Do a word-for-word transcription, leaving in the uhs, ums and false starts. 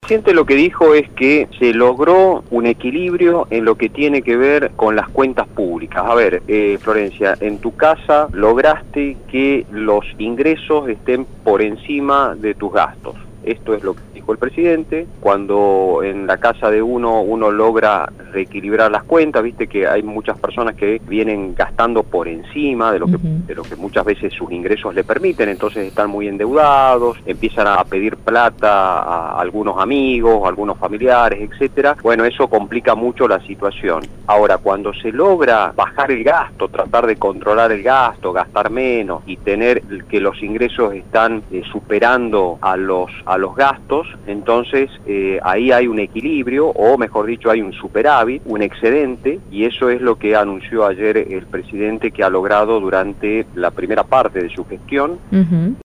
presidente lo que dijo es que se logró un equilibrio en lo que tiene que ver con las cuentas públicas. A ver, eh, Florencia, en tu casa lograste que los ingresos estén por encima de tus gastos. Esto es lo que dijo el presidente. Cuando en la casa de uno, uno logra reequilibrar las cuentas, viste que hay muchas personas que vienen gastando por encima de lo que, uh-huh. de lo que muchas veces sus ingresos le permiten, entonces están muy endeudados, empiezan a pedir plata a algunos amigos, a algunos familiares, etcétera. Bueno, eso complica mucho la situación. Ahora, cuando se logra bajar el gasto, tratar de controlar el gasto, gastar menos y tener que los ingresos están eh, superando a los a los gastos, entonces eh, ahí hay un equilibrio, o mejor dicho, hay un superávit, un excedente, y eso es lo que anunció ayer el presidente que ha logrado durante la primera parte de su gestión. Uh-huh.